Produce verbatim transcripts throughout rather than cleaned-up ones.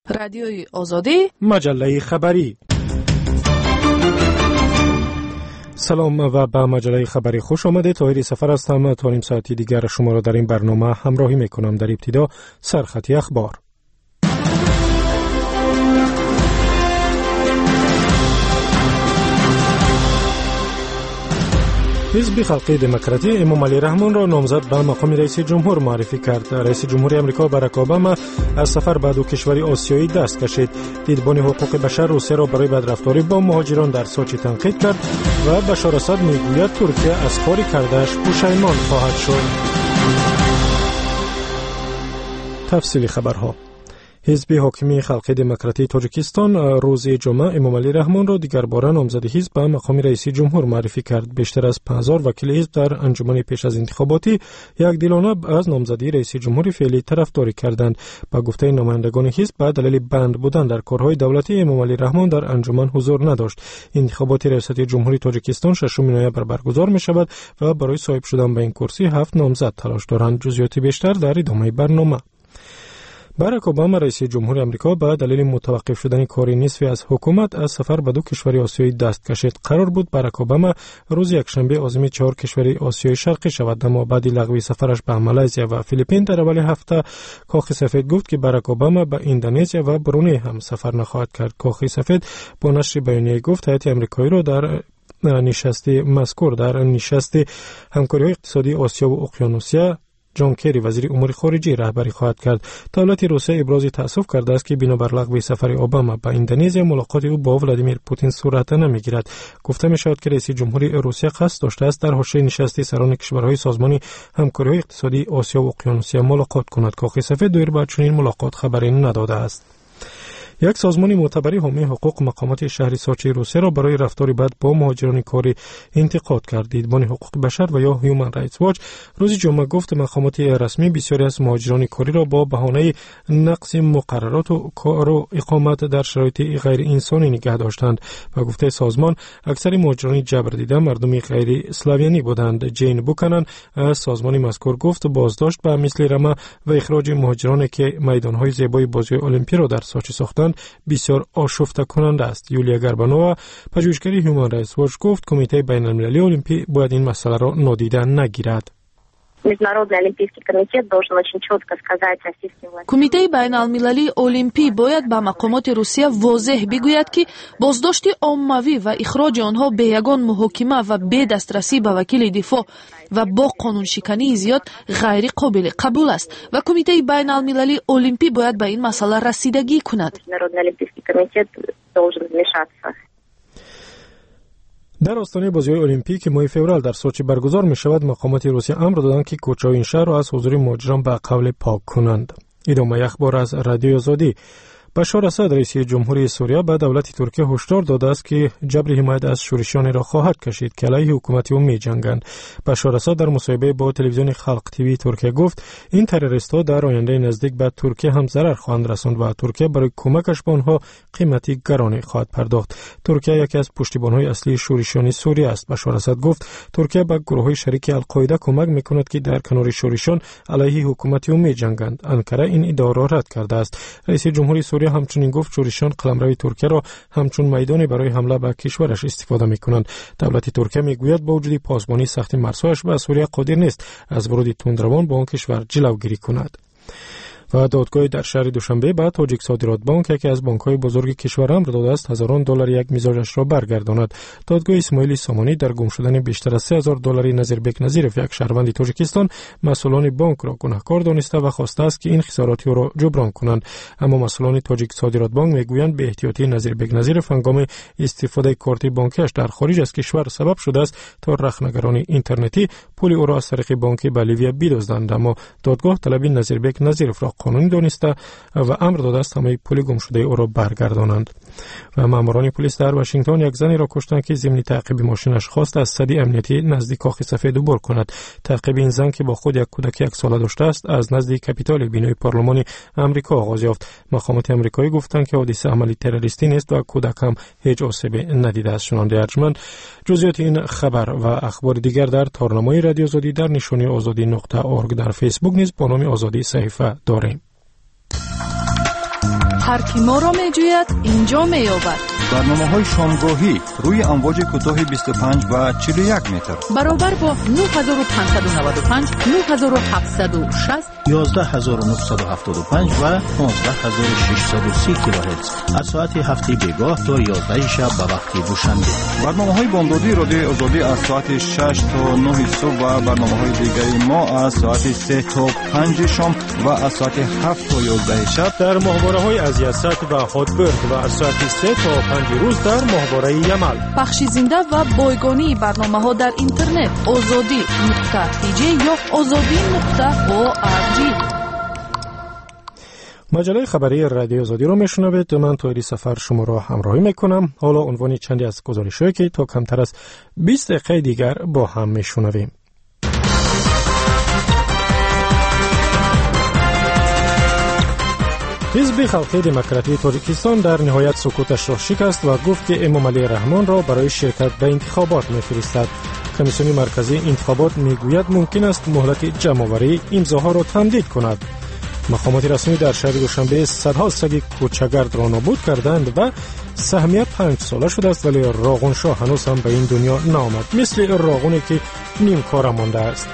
رادیوی آزادی، مجله خبری. سلام و به مجله خبری خوش آمده. طاهر سفر هستم. تا نیم ساعتی دیگر شما را در این برنامه همراهی میکنم. در ابتدا سرخط اخبار. حزب خلقی دموکراتی امام علی رحمان را نامزد به مقام رئیس جمهور معرفی کرد. رئیس جمهوری آمریکا باراک اوباما از سفر به دو کشور آسیایی دست کشید. دیدبان حقوق بشر روسیه را برای بدرفتاری با مهاجران در سوچی تنقید کرد و بشار اسد میگوید ترکیه از کاری کرده‌اش پشیمان خواهد شد. تفصیل خبرها. حزب حاکمی خلقی دموکراتی تاجیکستان روز جمعه امام علی رحمان را دیگر باره نامزد حزب به مقام رئیس جمهور معرفی کرد. بیشتر از پنج هزار وکیل حزب در انجمن پیش از انتخاباتی یک دلانه از نامزدی رئیس جمهور فعلی طرفداری کردند. با گفته نمایندگان حزب به دلیل بند بودن در کارهای دولتی امام علی رحمان در انجمن حضور نداشت. انتخابات ریاست جمهوری تاجیکستان ششم نوامبر برگزار می شود و برای صاحب شدن به این کرسی هفت نامزد تلاش دارند. جزئیات بیشتر در ادامه برنامه. باراک اوباما رئیس جمهوری آمریکا به دلیل متوقف شدن کاری نصفی از حکومت از سفر به دو کشور آسیایی دست کشید. قرار بود باراک اوباما روز یکشنبه عازم چهار کشور آسیای شرقی شود، اما بعد لغو سفرش به مالزی و فیلیپین در اول هفته کاخ سفید گفت که باراک اوباما به اندونزی و برونی هم سفر نخواهد کرد. کاخ سفید با نشر بیانیه گفت هیئت آمریکایی را در نشست مذکور در نشست همکاری اقتصادی آسیا و اقیانوسیا جان کری وزیر امور خارجه رهبری خواهد کرد. دولت روسیه ابراز تأسف کرده است که بنابر لغو سفر اوباما به اندونزی ملاقات او با ولادیمیر پوتین صورت نمیگیرد. گفته می شود که رئیس جمهوری روسیه قصد داشته است در حاشیه نشست سران کشورهای سازمان همکاری اقتصادی آسیا و اقیانوسیا ملاقات کند. کاخ سفید دیر بعد چنین ملاقات خبری نداده است. یک سازمان معتبری حامی حقوق مقامات شهری ساچی روسیه را برای رفتاری بد با مهاجران کاری انتقاد کرد. دیدبان حقوق بشر و یا هیومن رایتس واچ روز جمعه گفت مقامات رسمی بسیاری از مهاجران کاری را با بهانه نقض مقررات و کار و اقامت در شرایط غیر انسانی نگه داشتند. و گفته سازمان اکثر مهاجران جبر دیده مردم غیر اسلاویانی بودند. جین بوکنن از سازمان مذکور گفت بازداشت به مثل رما و اخراج مهاجرانی که میدانهای زیبای بازی المپیک را در ساچی ساختند بسیار آشفته کننده است. یولیا گربانووا پژوهشگر هیومن رایتس واچ گفت کمیته بین المللی المپیک باید این مسئله را نادیده نگیرد. کمیته بین المللی المپیک باید به مقامات روسیه واضح بگوید که بازداشت عمومی و اخراج آنها به یگان محاکمه و به دسترسی به وکیل دفاع و با قانون شکنی زیاد غیر قابل قبول است و کمیته بین المللی المپیک باید به این مسئله رسیدگی کند. در آستانه بازی‌های المپیک که ماه فوریه در سوچی برگزار می شود، مقامات روسیه امر دادند که کوچه‌های این شهر را از حضور مهاجران به قول پاک کنند. ادامه اخبار از رادیو آزادی. بشار اسد رئیس جمهوری سوریه به دولت ترکیه هشدار داده است که جبر حمایت از شورشیانی را خواهد کشید که علیه حکومت او می‌جنگند. بشار اسد در مصاحبه با تلویزیون خلق تیوی ترکیه گفت این تروریست‌ها در آینده نزدیک به ترکیه هم ضرر خواهند رساند و ترکیه برای کمکش به آنها قیمتی گرانی خواهد پرداخت. ترکیه یکی از پشتیبان‌های اصلی شورشیان سوریه است. بشار اسد گفت ترکیه به گروه‌های شریک القاعده کمک می‌کند که در کنار شورشیان علیه حکومت او می‌جنگند. انقره این ادعا را رد کرده است. رئیس جمهوری سوریه همچنین گفت شورشیان قلمرو ترکیه را همچون میدانی برای حمله به کشورش استفاده می‌کنند. دولت ترکیه می‌گوید با وجود پاسبانی سخت مرزهایش به سوریه قادر نیست از ورود تندروان به آن کشور جلوگیری کند. و دادگاه در شهر دوشنبه به تاجیک صادرات بانک یکی از بانک‌های بزرگ کشور امر داده است هزاران دلار یک میزاجش را برگرداند. دادگاه اسماعیل سامانی در گم شدن بیشتر از سه هزار دلاری نظیربک نظیرف یک شهروند تاجیکستان مسئولان بانک را گناهکار دانسته و خواسته است که این خسارات را جبران کنند. اما مسئولان تاجیک صادرات بانک میگویند به احتیاطی نظیربک نظیرف هنگام استفاده کارت بانکیش در خارج از کشور سبب شده است تا رخنگران اینترنتی پول او را از طریق بانک به لیویا بدزدند. اما دادگاه طلب نظیربک نظیرف را قانونی دانسته و امر داده است همه پول گم شده او را برگردانند. و ماموران پلیس در واشنگتن یک زنی را کشتند که ضمن تعقیب ماشینش خواست از صدی امنیتی نزدیک کاخ سفید عبور کند. تعقیب این زن که با خود یک کودک یک ساله داشته است از نزدیک کاپیتال بینای پارلمان آمریکا آغاز یافت. مقامات آمریکایی گفتند که حادثه عملی تروریستی نیست و کودک هم هیچ آسیبی ندیده است. شنونده ارجمند، جزئیات این خبر و اخبار دیگر در تارنمای رادیو آزادی در نشانی آزادی نقطه اورگ در فیسبوک نیز با نام آزادی صحیفه داریم. هر کی ما را میجوید اینجا مییابد. برنامه‌های شامگاهی روی امواج کوتاه بیست و پنج و چهل و یک متر برابر با نه هزار و پانصد و نود و پنج، نه هزار و هفتصد و شصت، یازده هزار و نهصد و هفتاد و پنج و پانزده هزار و ششصد و سی کیلوهرتز از ساعت هفت بیگاه تا یازده شب به وقت دوشنبه. برنامه‌های بامدادی رادیو آزادی از ساعت شش تا نه صبح و برنامه‌های دیگری ما از ساعت سه تا پنج شام و از ساعت هفت تا یازده شب در ماهواره‌های از یست و هاتبرد و از ساعت سه تا پنج روز در ماهواره یمل. پخش زنده و بایگانی برنامه‌ها در اینترنت آزادی نقطه تی جی یا آزادی نقطه او آر جی. مجله خبری رادیو آزادی رو میشنوید. من طاهری سفر شما را همراهی میکنم. حالا عنوان چندی از گزارش‌هایی که تا کمتر از بیست دقیقه دیگر با هم میشنویم. حزب خلقی دموکراتی تاجیکستان در نهایت سکوتش را شکست و گفت که امام علی رحمان را برای شرکت در انتخابات می‌فرستد. کمیسیون مرکزی انتخابات میگوید ممکن است مهلت جمع‌آوری امضاها را تمدید کند. مقامات رسمی در شهر دوشنبه صدها سگ کوچه‌گرد را نابود کردند و سهمیه پنج ساله شده است، ولی راغون شاه هنوز هم به این دنیا نآمد، مثل راغونی که نیم کار مانده است.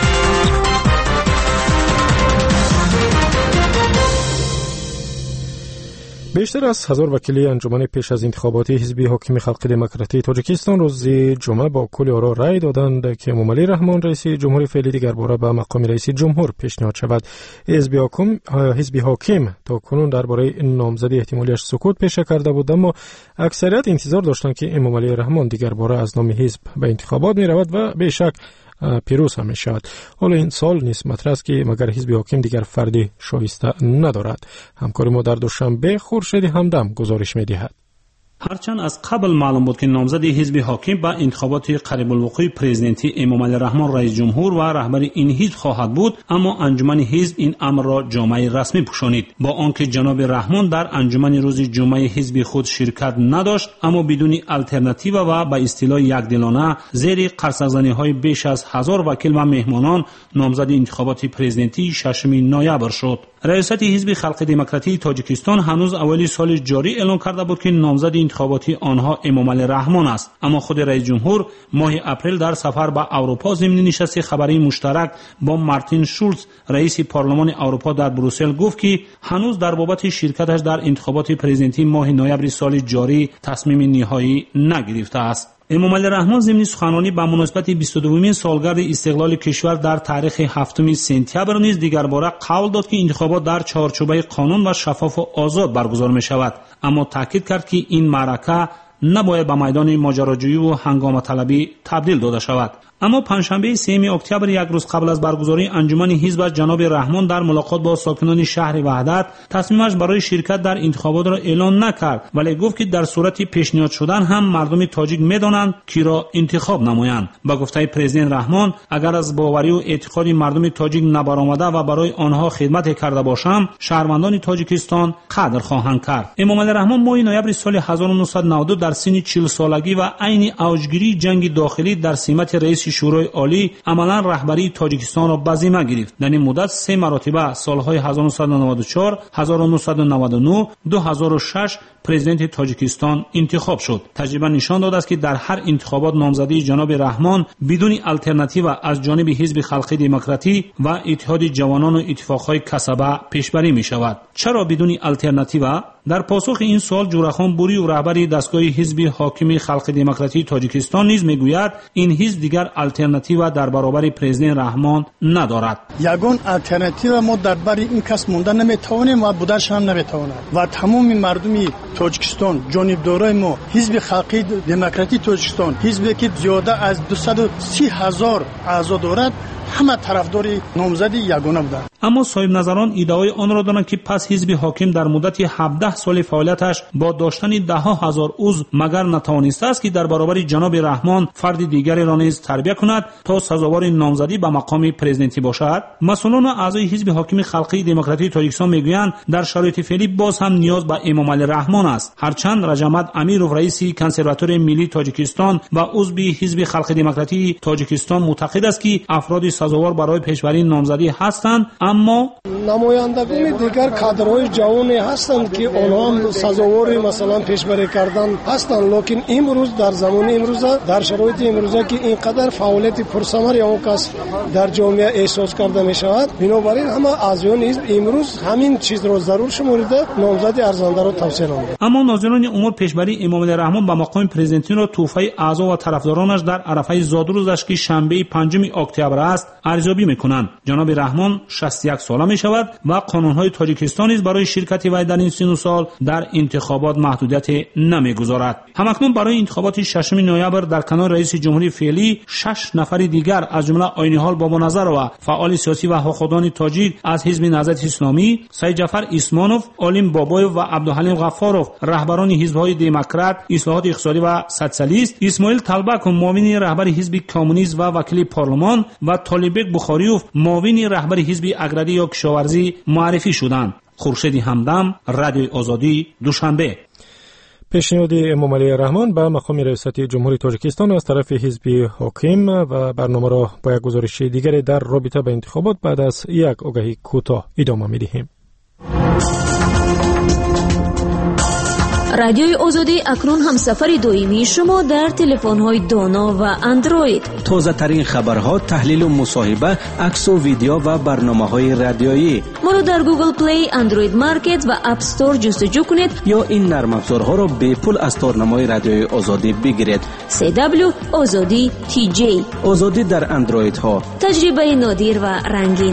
بیشتر از هزار وکیل انجمن پیش از انتخاباتی حزب حاکم خلق دموکراتی تاجیکستان روز جمعه با کل آرا رای دادند که امام علی رحمان رئیس جمهوری فعلی دیگر باره به مقام رئیس جمهور پیشنهاد شود. حزب حاکم حزب حاکم تا کنون درباره نامزدی احتمالیش سکوت پیشه کرده بود، اما اکثریت انتظار داشتند که امام علی رحمان دیگر باره از نام حزب به انتخابات می رود و به شک پیروز هم می شود. حالا این سال نیست مطرح است که مگر حزب حاکم دیگر فردی شایسته ندارد. همکار ما در دوشنبه خورشید همدم گزارش می دهد. هرچند از قبل معلوم بود که نامزد حزب حاکم به انتخابات قریب الوقوع پرزیدنتی امام علی رحمان رئیس جمهور و رهبر این حزب خواهد بود، اما انجمن حزب این امر را جامعه رسمی پوشانید. با آنکه جناب رحمان در انجمن روز جمعه حزب خود شرکت نداشت، اما بدون آلترناتیو و به اصطلاح یکدلانه زیر قرص‌زنی‌های بیش از هزار وکیل و مهمانان نامزد انتخابات پرزیدنتی ششم نوامبر شد. ریاست حزب خلق دموکراتی تاجیکستان هنوز اوایل سال جاری اعلام کرده بود که نامزد انتخاباتی آنها امام علی رحمان است، اما خود رئیس جمهور ماه اپریل در سفر به اروپا ضمن نشست خبری مشترک با مارتین شولز رئیس پارلمان اروپا در بروسل گفت که هنوز در بابت شرکتش در انتخابات پرزیدنتی ماه نوامبر سال جاری تصمیم نهایی نگرفته است. امام علی رحمان ضمن سخنرانی به مناسبت بیست و دومین سالگرد استقلال کشور در تاریخ هفتم سپتامبر نیز دیگر باره قول داد که انتخابات در چارچوبه قانون و شفاف و آزاد برگزار می شود، اما تاکید کرد که این معرکه نباید به میدان ماجراجویی و هنگامه طلبی تبدیل داده شود. اما پنجشنبه سوم اکتبر یک روز قبل از برگزاری انجمن حزب جناب رحمان در ملاقات با ساکنان شهر وحدت تصمیمش برای شرکت در انتخابات را اعلان نکرد، ولی گفت که در صورت پیشنهاد شدن هم مردم تاجیک میدانند کی را انتخاب نمایند. با گفته پرزیدنت رحمان اگر از باوری و اعتقاد مردم تاجیک نبرآمده و برای آنها خدمت کرده باشم، شهروندان تاجیکستان قدر خواهند کرد. امام علی رحمان ماه نوامبر سال هزار و نهصد و نود و دو در سن چهل سالگی و عین اوجگیری جنگ داخلی در سمت رئیس شورای عالی عملا رهبری تاجیکستان را به ذمه گرفت. در این مدت سه مرتبه سالهای هزار و نهصد و نود و چهار، هزار و نهصد و نود و نه، دو هزار و شش پرزیدنت تاجیکستان انتخاب شد. تجربه نشان داده است که در هر انتخابات نامزدی جناب رحمان بدون آلترناتیو از جانب حزب خلق دموکراتی و اتحاد جوانان و اتفاقهای کسبه پیشبری می شود. چرا بدون آلترناتیو؟ در پاسخ این سوال جورخان بوری و رهبر دستگاه حزب حاکم خلق دموکراتی تاجیکستان نیز میگوید این حزب دیگر آلترناتیو در برابر پرزیدنت رحمان ندارد. یگان آلترناتیو ما در برابر این کس مونده نمیتوانیم و بودش هم نمیتواند و تمام مردمی تاجیکستان جانبدارای ما حزب خلق دموکراتی تاجیکستان حزبی که زیاده از دویست و سی هزار اعضا دارد همه طرفدار نامزدی یگانه بودند. اما صاحب نظران ادعای آن را دارند که پس حزب حاکم در مدت هفده سال فعالیتش با داشتن ده ها هزار عضو مگر نتوانسته است که در برابر جناب رحمان فرد دیگری را نیز تربیت کند تا سزاوار نامزدی به مقام پرزیدنتی باشد. مسئولان و اعضای حزب حاکم خلقی دموکراتی تاجیکستان میگویند در شرایط فعلی باز هم نیاز به امام علی رحمان است. هرچند رجمت امیرov رئیس کنسرواتور ملی تاجیکستان و عضو حزب خلق دموکراتی تاجیکستان معتقد است که افراد سزاوار برای پیشبری نامزدی هستند، اما نمایندگان دیگر کادرهای جوانی هستند که آنها هم سزاوار مثلا پیشبری کردن هستند، لیکن امروز در زمان امروز در شرایط امروز که اینقدر فعالیت پرثمر یا کس در جامعه احساس کرده می شود، بنابراین همه اعضایان حزب امروز همین چیز را ضرور شمرده نامزد ارزنده را توصیه نمودند. اما ناظران امور پیشبری امامعلی رحمان به مقام پرزیدنتی را توفیق اعضا و طرفدارانش در عرفه زادروزش که شنبه پنجم اکتبر است ارزیابی میکنند. جناب رحمان شصت و یک ساله می شود و قانونهای تاجیکستان نیز برای شرکت وی در این سن و سال در انتخابات محدودیت نمیگذارد. همکنون برای انتخابات ششم نوامبر در کنار رئیس جمهوری فعلی شش نفر دیگر از جمله آینی‌حال بابانظر و فعال سیاسی و حقوقدان تاجیک از حزب نهضت اسلامی، سید جعفر اسمانوف، علیم بابایوف و عبدالحلیم غفاروف، رهبران حزب‌های دموکرات، اصلاحات اقتصادی و سوسیالیست، اسماعیل طلبک معاون رهبر حزب کمونیست و وکیل پارلمان و طالبک بخاریوف معاون رهبر حزب اگراری یا کشاورزی معرفی شدند. خورشید همدم، رادیوی آزادی، دوشنبه. پیشنهاد امامعلی رحمان به مقام ریاست جمهوری تاجیکستان از طرف حزب حاکم و برنامه را با یک گزارش دیگری در رابطه به انتخابات بعد از یک آگهی کوتاه ادامه می‌دهیم. رادیوی آزادی اکنون همسفر دائمی شما در تلفن‌های دانا و اندروید. تازه ترین خبرها، تحلیل و مصاحبه، عکس و ویدیو و برنامه‌های رادیویی. ما را در گوگل پلی، اندروید مارکت و اپ استور جستجو کنید یا این نرم افزارها را به پول از تارنمای رادیوی آزادی بگیرید. سی دبلیو آزادی تی جی. آزادی در اندروید ها. تجربه نادر و رنگین.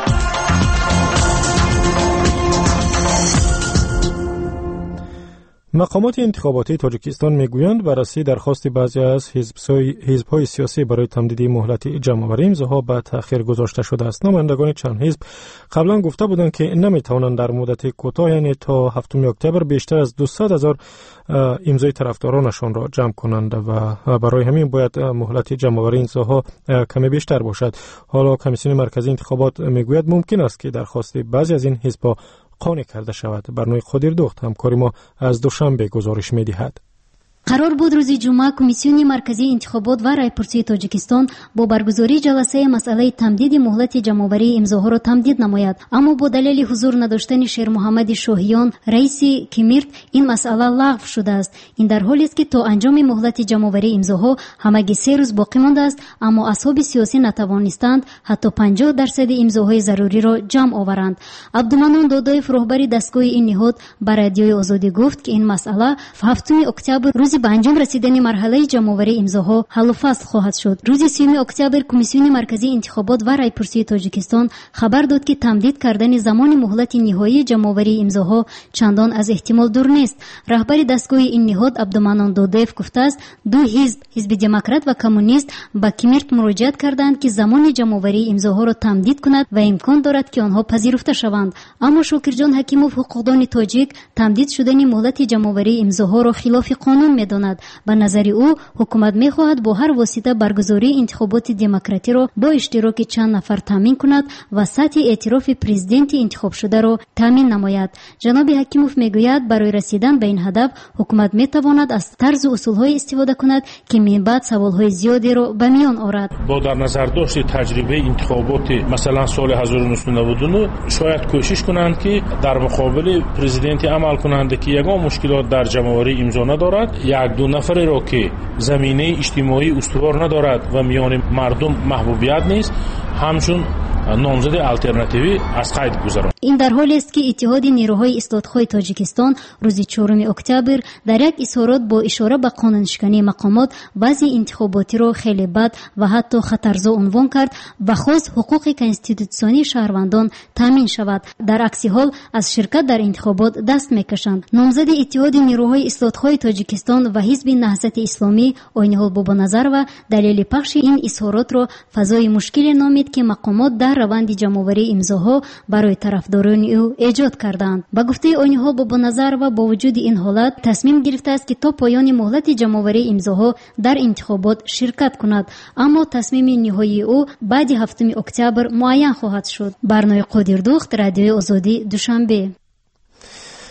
مقامات انتخاباتی تاجیکستان میگویند بررسی درخواست بعضی از حزب‌های سیاسی برای تمدید مهلت جمع‌آوری امضاها به تأخیر گذاشته شده است. نمایندگان چند حزب قبلا گفته بودند که نمیتوانند در مدت کوتاه یعنی تا هفتم اکتبر بیشتر از دویست هزار امضای طرفدارانشان را جمع کنند و برای همین باید مهلت جمع‌آوری امضاها کمی بیشتر باشد. حالا کمیسیون مرکزی انتخابات میگوید ممکن است که درخواست بعضی از این حزب‌ها قانع کرده شود. برنامه خودیر دوخت همکاری ما از دوشنبه گزارش می‌دهد. قرار بود روز جمعه کمیسیون مرکزی انتخابات و رایپرسی تاجیکستان با برگزاری جلسه مسئله تمدید مهلت جمع‌آوری امضاها را تمدید نماید، اما با دلیل حضور نداشتن شیر محمد شاهیان رئیس کمیرت این مسئله لغو شده است. این در حالی است که تا انجام مهلت جمع‌آوری امضاها همگی سه روز باقی مانده است، اما اصحاب سیاسی نتوانستند حتی پنجاه درصد امضاهای ضروری را جمع آورند. عبدالمنان دادایف رهبر دستگاه این نهاد به رادیوی آزادی گفت که این مسئله هفتم اکتبر روز به انجام رسیدن مرحله جمع‌آوری امضاها حل و فصل خواهد شد. روز سیوم اکتبر کمیسیون مرکزی انتخابات و رایپرسی تاجیکستان خبر داد که تمدید کردن زمان مهلت نهایی جمع‌آوری امضاها چندان از احتمال دور نیست. رهبر دستگاه این نهاد عبدالمنان دادایف گفته است دو حزب، حزب دموکرات و کمونیست، به کمیرت مراجعه کردند که زمان جمع‌آوری امضاها را تمدید کند و امکان دارد که آنها پذیرفته شوند. اما شاکرجان حکیموف حقوقدان تاجیک تمدید شدن مهلت جمع‌آوری امضاها را خلاف قانون می‌داند. به نظر او حکومت می‌خواهد با هر واسطه برگزاری انتخابات دموکراتی را با اشتراک چند نفر تامین کند و سطح اعتراف پرزیدنت انتخاب شده را تامین نماید. جناب حکیموف میگوید برای رسیدن به این هدف حکومت می‌تواند از طرز و اصول‌های استفاده کند که من بعد سوال‌های زیادی را به میان آورد. با در نظر داشت تجربه انتخابات مثلا سال هزار و نهصد و نود و نه شاید کوشش کنند که در مقابل پرزیدنت عمل کنند که یگان مشکلات در جمع‌آوری امضا ندارد، یک دو نفر را که زمینه اجتماعی استوار ندارد و میان مردم محبوبیت نیست همچون نامزد الटरनेटिव्ی از قید گذراند. این در حالی است که اتحاد نیروهای اصلاح‌طلب تاجیکستان روز چهارم اکتبر در یک اظهارات با اشاره به قانونشکنی مقامات وضع انتخاباتی را خیلی بد و حتی خطرزا عنوان کرد و خواست حقوق کنستیتوسیونی شهروندان تامین شود. در عکس حال از شرکت در انتخابات دست میکشند. نامزد اتحاد نیروهای اصلاح‌طلب تاجیکستان و حزب نهضت اسلامی آینی‌حال بابانظر و دلیل پخش این اظهارات را فضای مشکل نامید که مقامات در روند جمع‌آوری امضاها برای طرفداران او ایجاد کردند. با گفته آینی‌حال بابانظر و با وجود این حالت تصمیم گرفته است که تا پایان مهلت جمع‌آوری امضاها در انتخابات شرکت کند، اما تصمیم نهایی او بعد هفتم اکتبر معین خواهد شد. برنامه قدیر دوخت، رادیوی آزادی، دوشنبه.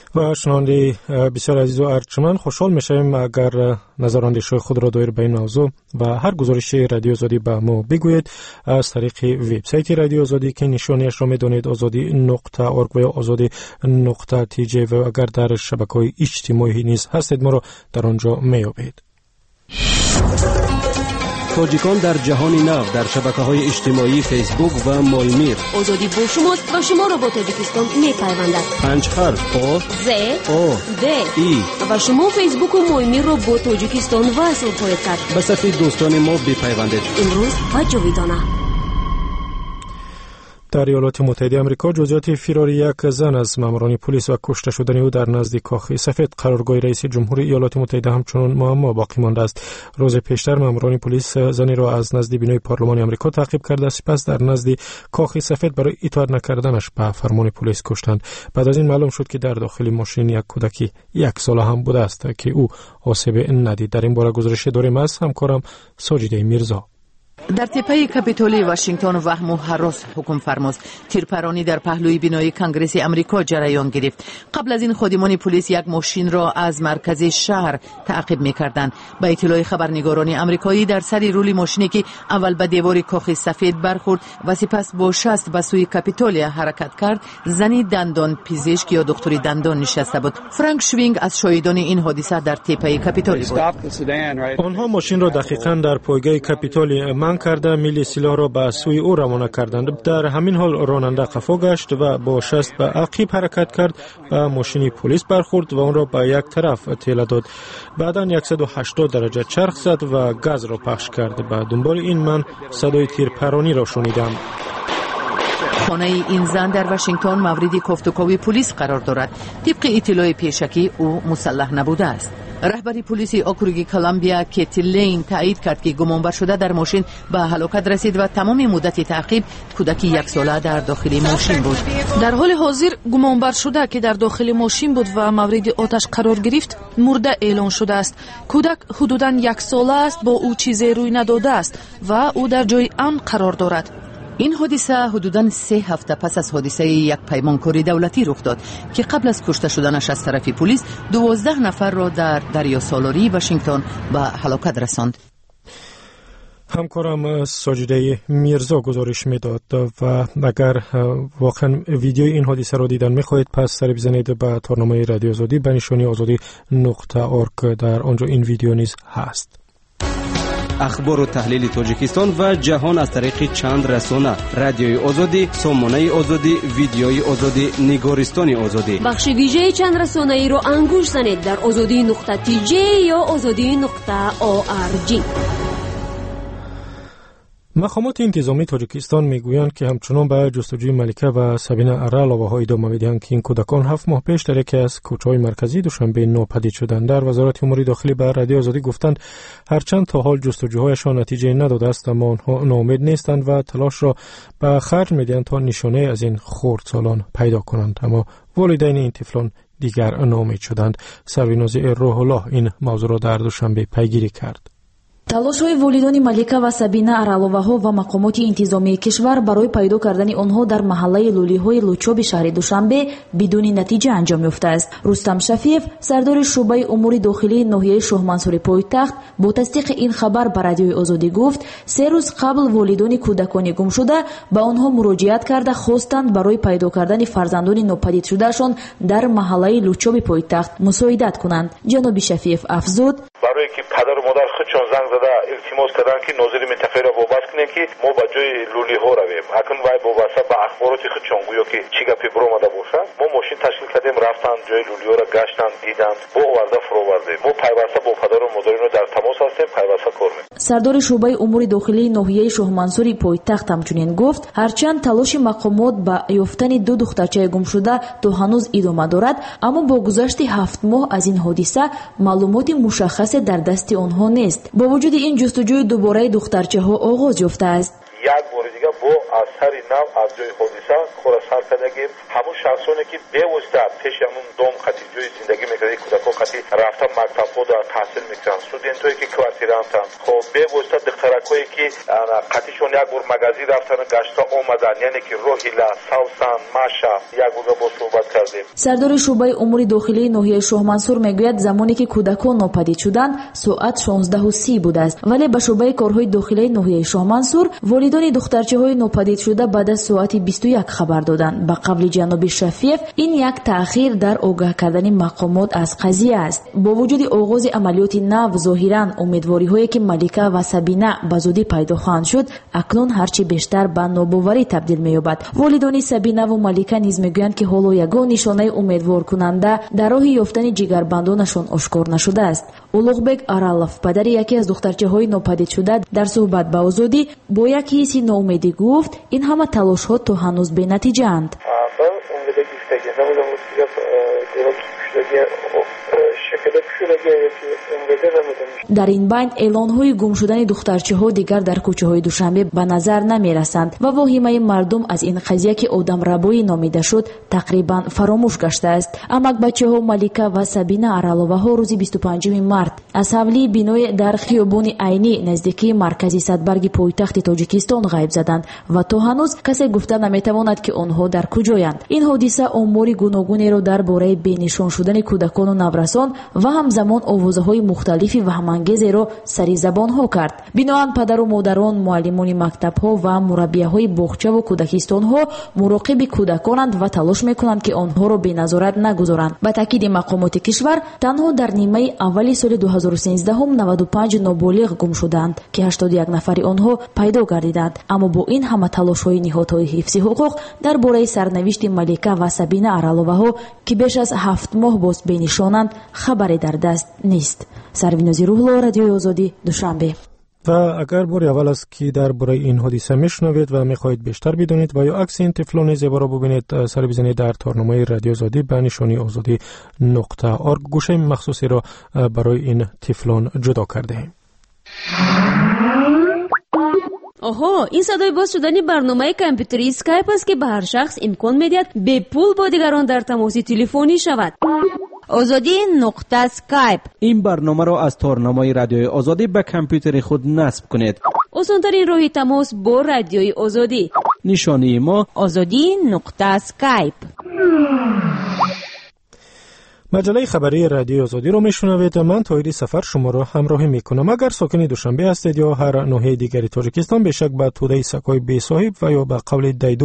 و شنونده بسیار عزیز و ارجمند، خوشحال میشیم اگر نظراندیش‌های خود را دایر به این موضوع و هر گزارش رادیو آزادی به ما بگویید از طریق وبسایت رادیو آزادی که نشانیش را میدونید آزادی نقطه اورگ و آزادی نقطه تی جی و اگر در شبکه‌های اجتماعی نیز هستید ما را در آنجا میابید. تاجیکان در جهان نو در شبکه‌های اجتماعی فیسبوک و مایمیر. آزادی با شماست و شما را با تاجیکستان می‌پیوندد. پنج حرف آ ز او د ای و شما فیسبوک و مایمیر را با تاجیکستان وصل خواهید کرد. به صف دوستان ما بپیوندید. امروز و جاویدانه. در ایالات متحده آمریکا جزئیات فرار یک زن از ماموران پلیس و کشته شدن او در نزدیک کاخ سفید قرارگاه رئیس جمهور ایالات متحده همچنان معما باقی مانده است. روز پیشتر ماموران پلیس زنی را از نزد بینای پارلمان آمریکا تعقیب کرده سپس در نزد کاخ سفید برای اطاعت نکردنش به فرمان پلیس کشتند. بعد از این معلوم شد که در داخل ماشین یک کودکی یک ساله هم بوده است که او آسیب ندید. در این باره گزارش داریم از همکارم ساجده میرزا. در تپه کاپیتولی واشنگتن وهم و هراس حکم فرماز. تیرپرانی در پهلوی بینای کنگره امریکا جریان گرفت. قبل از این خادمان پلیس یک ماشین را از مرکز شهر تعقیب می‌کردند. با اطلاع خبرنگاران آمریکایی در سر رولی ماشینی که اول به دیوار کاخ سفید برخورد و سپس با شست به سوی کاپیتولیا حرکت کرد، زنی دندان پزشک یا دکتر دندان نشسته بود. فرانک شوینگ از شاهدان این حادثه در تپه کاپیتولی بود. آنها ماشین را دقیقاً در پایگاه کاپیتولی من کرده میلی سلاح را به سوی او روانه کردند. در همین حال راننده خفا گشت و با شست به عقب حرکت کرد و ماشین پلیس برخورد و آن را به یک طرف تیله داد. بعداً صد و هشتاد درجه چرخ زد و گاز را پخش کرد. به دنبال این من صدای تیرپرانی را شنیدم. خانه این زن در واشنگتن مورد گفتگوی پلیس قرار دارد. طبق اطلاع پیشکی او مسلح نبوده است. رهبر پلیس اوکروگ کلمبیا کیتی لین تایید کرد که گمانبر شده در ماشین به هلاکت رسید و تمام مدت تعقیب کودک یک ساله در داخل ماشین بود. در حال حاضر گمانبر شده که در داخل ماشین بود و مورد آتش قرار گرفت مرده اعلان شده است. کودک حدوداً یک ساله است، با او چیزی روی نداده است و او در جای امن قرار دارد. این حادثه حدوداً سه هفته پس از حادثه یک پیمانکاری دولتی رخ داد که قبل از کشته شدنش از طرف پلیس دوازده نفر را در دریا سالاری واشنگتن به هلاکت رساند. همکارم ساجده میرزا گزارش میداد و اگر واقعا ویدیوی این حادثه را دیدن میخواهید پس سر بزنید به تارنامه رادیو آزادی به نشانی آزادی نقطه اورگ. در آنجا این ویدیو نیز هست. اخبار و تحلیل تاجیکستان و جهان از طریق چند رسانه: رادیوی آزادی، سامانه آزادی، ویدیوی آزادی، نگارستان آزادی. بخش ویژه چند رسانه ای را انگوش زنید در آزادی نقطه تی جی یا آزادی نقطه او آر جی. مقامات انتظامی تاجیکستان میگویند که همچنان به جستجوی ملکه و سبینه اره علاوه‌های ادامه میدهند که این کودکان هفت ماه پیش در یکی از کوچه‌های مرکزی دوشنبه ناپدید شدند. در وزارت امور داخلی به رادیو آزادی گفتند هرچند تا حال جستجوهایشان نتیجه نداده است اما آنها ناامید نیستند و تلاش را به خرج میدهند تا نشانه از این خردسالان پیدا کنند. اما والدین این طفلان دیگر ناامید شدند. سربینازی روح الله این موضوع را در دوشنبه پیگیری کرد. талошҳои волидони малика ва сабина араловаҳо ва мақомоти интизомии кишвар барои пайдо кардани онҳо дар маҳаллаи лӯлиҳои лучоби шаҳри душанбе бидуни натиҷа анҷом ёфтааст. рустам шафиев, сардори шӯъбаи умури дохилии ноҳияи шоҳмансури пойтахт, бо тасдиқи ин хабар ба радиои озодӣ гуфт се рӯз қабл волидони кӯдакони гумшуда ба онҳо муроҷиат карда хостанд барои пайдо кардани фарзандони нопадидшудаашон дар маҳаллаи лучоби пойтахт мусоидат кунанд. ҷаноби шафиев афзуд: барое ки падару модар худшон занг зада илтимос карданд ки нозири минтақаро вобаст кунем ки мо ба ҷои лӯлиҳо равем. акун вай вобаста ба ахбороти худшон гӯё ки чӣ гапе биромада бошад, мо мошин ташкил кардем, рафтанд ҷои лӯлиҳоро гаштанд, диданд, бо оварда фуровардем. мо пайваста бо падару модарино дар тамос ҳастем, пайваста кор мекунем. сардори шӯъбаи умури дохилии ноҳияи шоҳмансури пойтахт ҳамчунин гуфт ҳарчанд талоши мақомот ба ёфтани ду духтарчаи гумшуда то ҳанӯз идома дорад, аммо бо гузашти ҳафт моҳ аз ин ҳодиса маълумоти мушаххасе дар дасти онҳо нест. бо вуҷуди ин ҷустуҷӯи дубораи духтарчаҳо оғоз ёфтааст. як бори дигар бо аз دفتری نو از جای حادثه خلاص کردگیم. همون شخصانی که به‌واسطه پیش همون دام خطی جای زندگی میکرده کودکان خطی رفتن مکتب ها در تحصیل میکنن، استودنتایی که کوارتیر هستن، خب به‌واسطه دخترکایی که خطیشون یک بار مغازه رفتن گشتا اومدن، یعنی که روحیلا سوسن ماشا یک بار با صحبت کردیم. سردار شعبه امور داخلی ناحیه شاه منصور میگوید زمانی که کودکان ناپدید شدند ساعت شانزده و سی بوده است، ولی به شعبه کارهای داخلی ناحیه شاه منصور والدان دخترچه‌های ناپدید شده بعد از ساعت بیست و یک خبر دادند. به قول جناب شفیف این یک تأخیر در آگاه کردن مقامات از قضیه است. با وجود آغاز عملیات نو ظاهراً امیدواری‌هایی که ملیکه و سبینه به زودی پیدا خواهند شد اکنون هرچی بیشتر به ناباوری تبدیل می‌یابد. والدان سبینه و ملیکه نیز میگویند که حالا یگان نشانه امیدوار کننده در راه یافتن جگربندانشان آشکار نشده است. اولوغبек аралов падари яке аз духтарчаҳои нопадид шуда дар суҳбат ба озодӣ бо як ҳисси ноумедӣ гуфт ин ҳама талошҳо то ҳанӯз бенатиҷаанд. дар ин байн эълонҳои гум шудани духтарчаҳо дигар дар кӯчаҳои душанбе ба назар намерасанд ва воҳимаи мардум аз ин қазия ки одамрабоӣ номида шуд тақрибан фаромӯш гаштааст. амакбачаҳо малика ва сабина араловаҳо рӯзи бисту панҷуми март аз ҳавлии биное дар хиёбони айнӣ наздикии маркази садбарги пойтахти тоҷикистон ғайб заданд ва то ҳанӯз касе гуфта наметавонад ки онҳо дар куҷоянд. ин ҳодиса омори гуногунеро дар бораи бенишон шудани кӯдакону наврасон ва ҳамзамон овозаҳои мухталифи ваҳмангезеро сари забонҳо кард. биноан падару модарон, муаллимони мактабҳо ва мураббияҳои боғчаву кӯдакистонҳо муроқиби кӯдаконанд ва талош мекунанд ки онҳоро беназорат нагузоранд. ба таъкиди мақомоти кишвар танҳо дар нимаи аввали соли дуҳазору сенздаҳум наваду панҷ ноболиғ гум шуданд ки ҳаштоду як нафари онҳо пайдо гардиданд. аммо бо ин ҳама талошҳои ниҳодҳои ҳифзи ҳуқуқ дар бораи сарнавишти малика ва сабина араловаҳо ки беш аз ҳафт моҳ боз бенишонанд хабаре дар даст нест. Сарвинози Рӯҳло, Радиои Озодӣ, Душанбе. ва агар бори аввал аст ки дар бораи ин ҳодиса мешунавед ва мехоҳед бештар бидонед ва ё акси ин тифлони зеборо бубинед, сар бизанед дар торномаи Радиои Озодӣ ба нишони озодӣ нуқта орг. гӯшаи махсусеро барои ин тифлон ҷудо кардаем. оҳо, ин садои боз шудани барномаи компютери скайп аст ки ба ҳар шахс имкон медиҳад бепул бо дигарон дар тамоси телефонӣ шавад. озодӣ нуқта скайп. ин барномаро аз торномаи Радиои Озодӣ ба компютери худ насб кунед. осонтарин роҳи тамос бо Радиои Озодӣ. нишонии мо озодӣ нуқта скайп. маҷалаи хабарии Радиои Озодиро мешунавед. ман Тоҳири Сафар шуморо ҳамроҳӣ мекунам. агар сокини Душанбе ҳастед ё ҳар ноҳияи дигари Тоҷикистон, бешак ба тӯдаи сагҳои бесоҳиб ва ё ба қавли дайду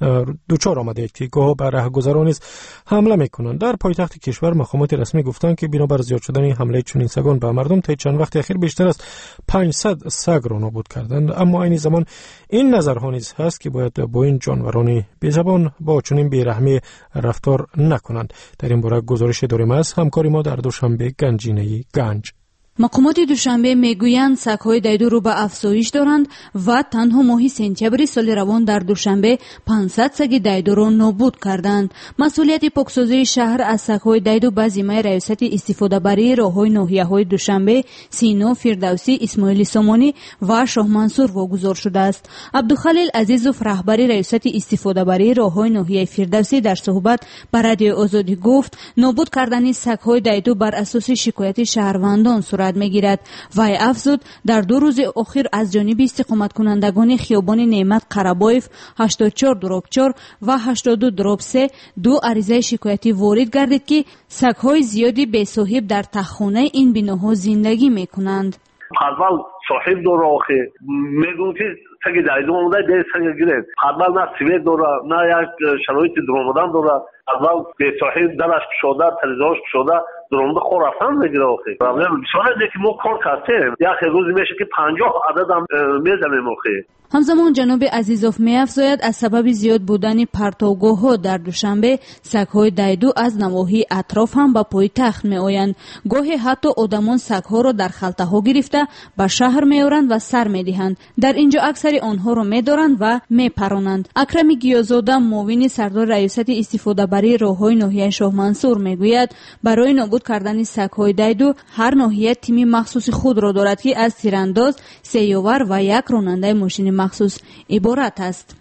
дучор омадед ки гоҳо ба раҳгузарон низ ҳамла мекунанд. дар пойтахти кишвар мақомоти расмӣ гуфтанд ки бинобар зиёд шудани ҳамлаи чунин сагон ба мардум таи чанд вақти ахир бештар аз панҷсад сагро нобуд карданд. аммо айни замон ин назарҳо низ ҳаст ки бояд бо ин ҷонварони безабон бо чунин бераҳмӣ рафтор накунанд. дар ин бора гузориши дорем аз ҳамкори мо дар Душанбе, Ганҷинаи Ганҷ. мақомоти Душанбе мегӯянд сагҳои дайдуро ба афзоиш доранд ва танҳо моҳи сентябри соли равон дар Душанбе панҷсад саги дайдуро нобуд карданд. масъулияти поксозии шаҳр аз сагҳои дайду ба зиммаи раёсати истифодабарии роҳҳои ноҳияҳои Душанбе, Сино, Фирдавсӣ, Исмоили Сомонӣ ва Шоҳмансур вогузор шудааст. Абдухалил Азизов, раҳбари раёсати истифодабарии роҳҳои ноҳияи Фирдавсӣ, дар суҳбат ба Радиои Озодӣ гуфт, нобуд кардани сагҳои дайду бар асоси шикояти шаҳрвандон сурат мегирад. вай афзуд, дар ду рӯзи охир аз ҷониби истиқоматкунандагони хиёбони Неъмат Қарабоев ҳаштод у чор дроб чор ва ҳаштод у дроб се ду аризаи шикоятӣ ворид гардид ки сагҳои зиёди бесоҳиб дар таххонаи ин биноҳо зиндагӣ мекунанд. аввал соҳиб дора охир мегӯм ки саги дайду омада де саги гиред. аввал на свет дора, на як шароити дуромадан дора. аввал бесоҳиб дараш кушода, таризаҳош кушода дуромада хор рафтан мегира охир. проблем бисёр аст ки мо кор кардем. як рӯзи меша ки панҷоҳ ададам мезанем охир. ҳамзамон ҷаноби Азизов меафзояд, аз сабаби зиёд будани партовгоҳҳо дар Душанбе сагҳои дайду аз навоҳии атроф ҳам ба пойтахт меоянд. гоҳе ҳатто одамон сагҳоро дар халтаҳо гирифта ба шаҳр меоранд ва сар медиҳанд. дар ин ҷо аксари онҳоро медоранд ва мепаронанд. Акрами Гиёзода, муовини сардори раёсати истифодабарии роҳҳои ноҳияи Шоҳмансур, мегӯяд, барои нобуд кардани сагҳои дайду ҳар ноҳия тими махсуси худро дорад ки аз тирандоз, сеёвар ва як ронандаи мошини махсус иборат аст.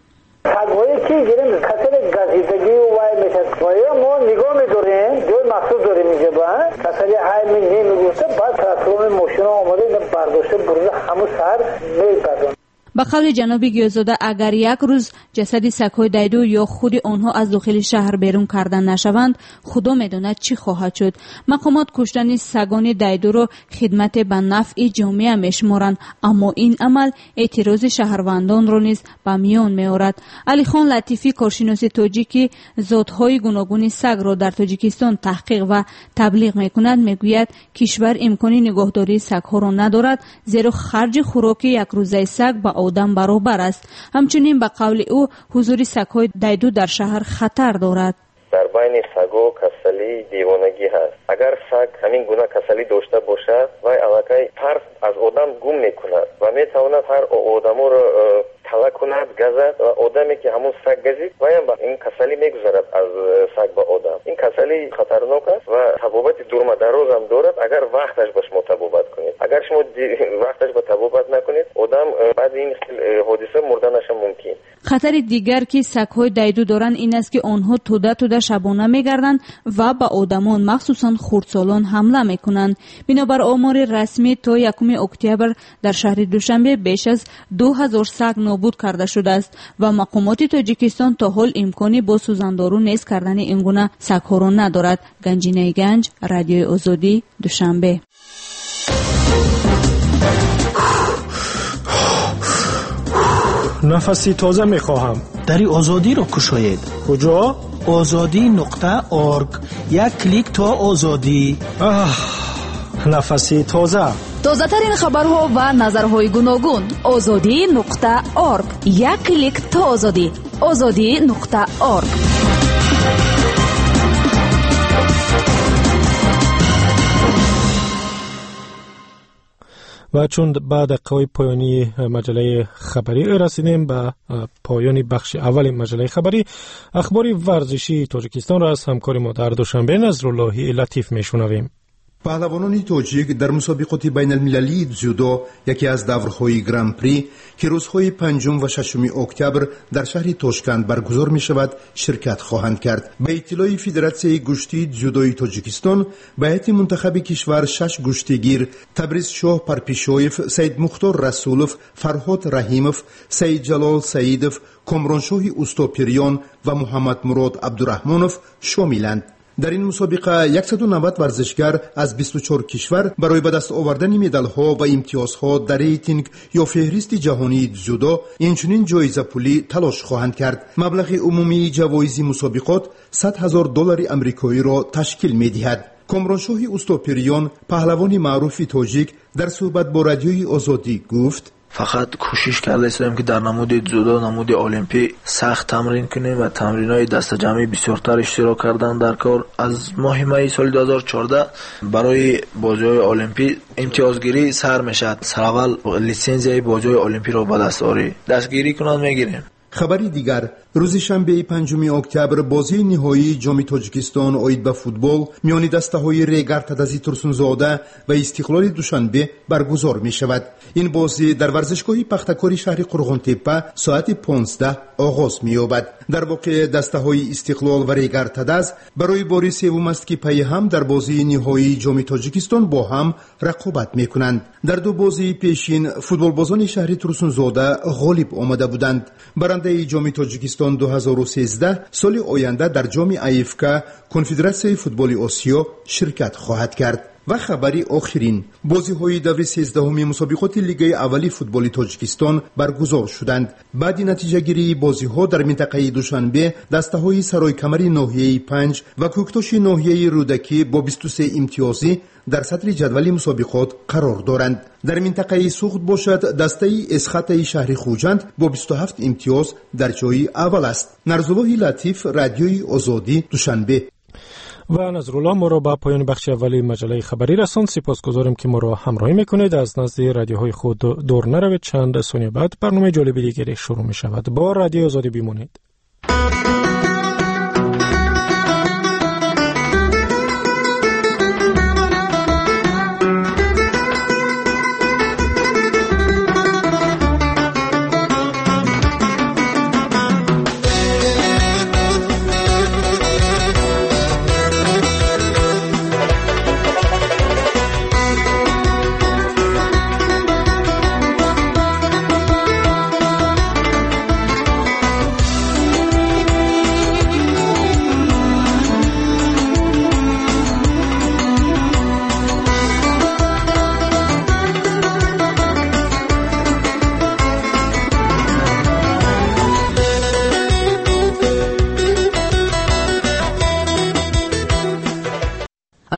سگ‌هایی که گیریم خاطر گزیدگی و وای میشد و ما نگاه می‌داریم جای مخصوص داریم اینجا با کسایی های می نمیگوسته بعد تراتوم ماشینا آماده برداشته برده همون سر میبردن. با قول جناب گیوزاده اگر یک روز جسد سگ‌های دیدو یا خود آنها از داخل شهر بیرون کردن نشوند خدا میداند چی خواهد شد. مقامات کشتن سگان دیدو را خدمت به نفع جامعه میشمارند اما این عمل اعتراض شهروندان را نیز به میان میآورد. علی خان لطیفی کارشناس تاجیکی ذات‌های گوناگون سگ را در تاجیکستان تحقیق و تبلیغ میکند میگوید کشور امکان نگهداری سگ‌ها را ندارد زیرا خرج خوراک یک روزه سگ با آدم برابر است. همچنین به قول او حضور سگ‌های دیدو در شهر خطر دارد. در بین سگو کسلی دیوانگی هست. اگر سگ همین گونه کسلی داشته باشد و علاقه ترس از آدم گم میکند و میتواند هر آدمو را تلا کند گزد و آدمی که همون سگ گزید و این کسلی میگذرد از سگ به آدم. این کسلی خطرناک است و تبابت دورمدراز هم دارد اگر وقتش به شما تبابت کنید. اگر شما وقتش به تبابت نکنید آدم بعد این حادثه مردنش ممکن. خطر دیگر که سگ‌های دیدو دارند این است که آنها توده توده شبانه میگردند و به آدمان مخصوصا خردسالان حمله میکنند. بنابر آمار رسمی تا یکم اکتبر در شهر دوشنبه بیش از دو هزار سگ نابود کرده شده است و مقامات تاجیکستان تا حال امکانی با سوزاندارو نیست کردن این گونه سگ‌ها را ندارد. گنجینه گنج، رادیوی آزادی، دوشنبه. نفسی تازه میخواهم. دری آزادی را کشاید. کجا؟ آزادی نقطه ارگ. یک کلیک تا آزادی. آه، نفسی تازه. تازه ترین خبرها و نظرهای گوناگون. آزادی نقطه ارگ. یک کلیک تا آزادی. آزادی نقطه ارگ. و چون بعد دقیقه پایانی مجله خبری رسیدیم به پایانی بخش اول مجله خبری، اخبار ورزشی تاجیکستان را از همکار ما در دوشنبه نظراللهی لطیف میشنویم. پهلوانان تاجیک در مسابقات بین المللی дзюдо یکی از دورهای گران پری که روزهای پنجم و ششم اکتبر در شهر تاشکند برگزار می شود شرکت خواهند کرد. به اطلاع فدراسیون گشتی дзюдوی تاجیکستان به هیئت منتخب کشور شش گشتیگیر تبریز شاه پرپیشویف، سید مختار رسولوف، فرهاد رحیموف، سید جلال سعیدوف، کامرانشاه اوستاپریان و محمد مراد عبدالرحمانوف شاملند. در این مسابقه صد و نود ورزشگر از بیست و چهار کشور برای به دست آوردن مدال‌ها و امتیازها در ریتینگ یا فهرست جهانی дзюдо اینچنین جایزه پولی تلاش خواهند کرد. مبلغ عمومی جوایز مسابقات صد هزار دلار آمریکایی را تشکیل می‌دهد. کامرانشاه اوستاپریان، پهلوان معروف تاجیک، در صحبت با رادیوی آزادی گفت: فقط کوشش کرده استیم که در نمود дзюдо، نمود المپی سخت تمرین کنیم و تمرین‌های دست جمعی بسیارتر اشتراک کردن در کار. از ماه می سال دو هزار و چهارده برای بازی‌های المپی امتیازگیری سر میشد. سراول لیسانسیای بازی‌های المپی را به دست آوری دستگیری کنند میگیریم. خبری دیگر، روز شنبه پنجم اکتبر بازی نهایی جام تاجیکستان اید به فوتبال میان دسته‌های ریگر تدزی ترسونزاده و استقلال دوشنبه برگزار می شود. این بازی در ورزشگاه پختکاری شهر قرغانتپه ساعت پانزده آغاز می یابد. در واقع دسته‌های استقلال و ریگر تدز برای بار سوم است که پی هم در بازی نهایی جام تاجیکستان با هم رقابت می کنند. در دو بازی پیشین فوتبالبازان شهر ترسونزاده غالب آمده بودند. برنده جام تاجیکستان دو هزار و سیزده سال آینده در جام ایفکا کنفدراسیون فوتبال آسیا شرکت خواهد کرد. و خبری آخرین، بازی‌های دور سیزدهم مسابقات لیگ اولی فوتبال تاجیکستان برگزار شدند. بعد نتیجه گیری بازی‌ها در منطقه دوشنبه دسته‌های سرای کمر ناحیه پنج و کوکتاش ناحیه رودکی با بیست و سه امتیازی در صدر جدول مسابقات قرار دارند. در منطقه سوخت باشد دسته اسخط شهر خوجند با بیست و هفت امتیاز در جای اول است. نظراللهی لطیف، رادیوی آزادی، دوشنبه. و نظرالله ما را به پایان بخش اولی مجله خبری رساند. سپاسگزاریم که ما را همراهی میکنید. از نزد رادیوهای خود دور نروید. چند ثانیه بعد برنامه جالب دیگری شروع می شود. با رادیو آزادی بمانید.